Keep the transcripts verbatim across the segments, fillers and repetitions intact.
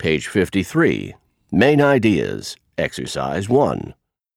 Page fifty-three. Main ideas. Exercise one.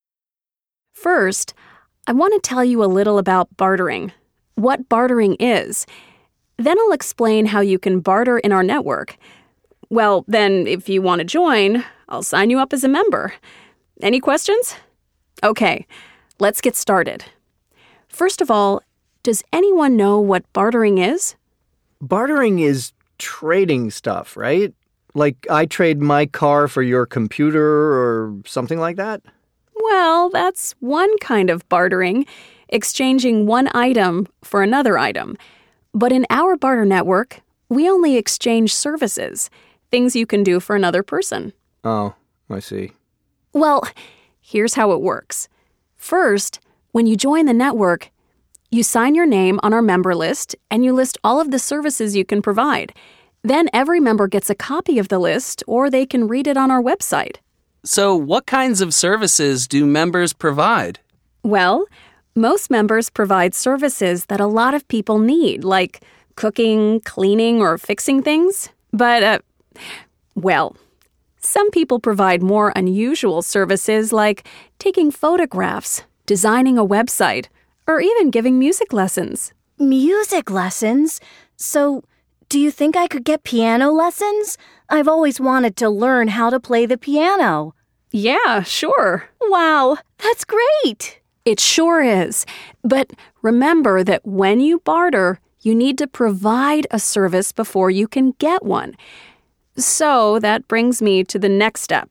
First, I want to tell you a little about bartering, what bartering is. Then I'll explain how you can barter in our network. Well, then, if you want to join, I'll sign you up as a member. Any questions? Okay, let's get started. First of all, does anyone know what bartering is? Bartering is trading stuff, right? Like I trade my car for your computer or something like that? Well, that's one kind of bartering, exchanging one item for another item. But in our barter network, we only exchange services, things you can do for another person. Oh, I see. Well, here's how it works. First, when you join the network, you sign your name on our member list and you list all of the services you can provide. Then every member gets a copy of the list or they can read it on our website. So what kinds of services do members provide? Well, most members provide services that a lot of people need, like cooking, cleaning, or fixing things. But, uh, well, some people provide more unusual services like taking photographs, designing a website, or even giving music lessons. Music lessons? So, do you think I could get piano lessons? I've always wanted to learn how to play the piano. Yeah, sure. Wow, that's great. It sure is. But remember that when you barter, you need to provide a service before you can get one. So that brings me to the next step.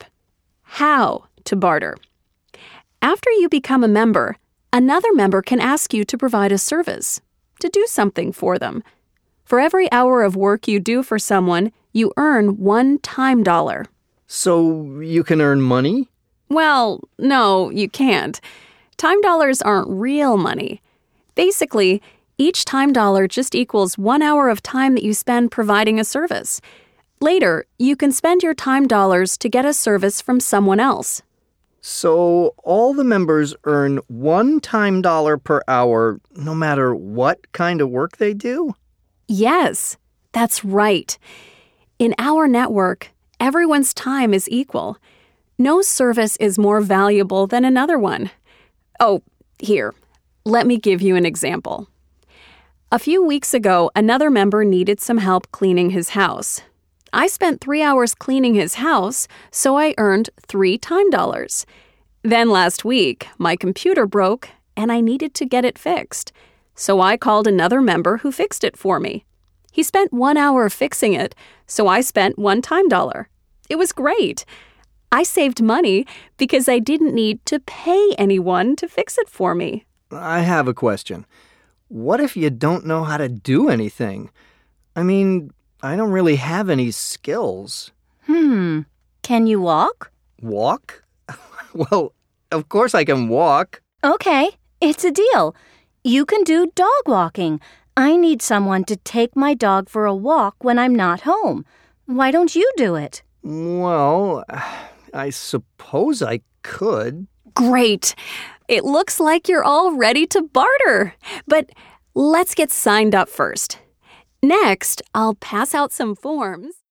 How to barter. After you become a member, another member can ask you to provide a service, to do something for them. For every hour of work you do for someone, you earn one time dollar. So you can earn money? Well, no, you can't. Time dollars aren't real money. Basically, each time dollar just equals one hour of time that you spend providing a service. Later, you can spend your time dollars to get a service from someone else. So all the members earn one time dollar per hour no matter what kind of work they do? Yes, that's right. In our network, everyone's time is equal. No service is more valuable than another one. Oh, here, let me give you an example. A few weeks ago, another member needed some help cleaning his house. I spent three hours cleaning his house, so I earned three time dollars. Then last week, my computer broke, and I needed to get it fixed. So I called another member who fixed it for me. He spent one hour fixing it, so I spent one time dollar. It was great. I saved money because I didn't need to pay anyone to fix it for me. I have a question. What if you don't know how to do anything? I mean, I don't really have any skills. Hmm. Can you walk? Walk? Well, of course I can walk. Okay, it's a deal. You can do dog walking. I need someone to take my dog for a walk when I'm not home. Why don't you do it? Well, I suppose I could. Great. It looks like you're all ready to barter. But let's get signed up first. Next, I'll pass out some forms.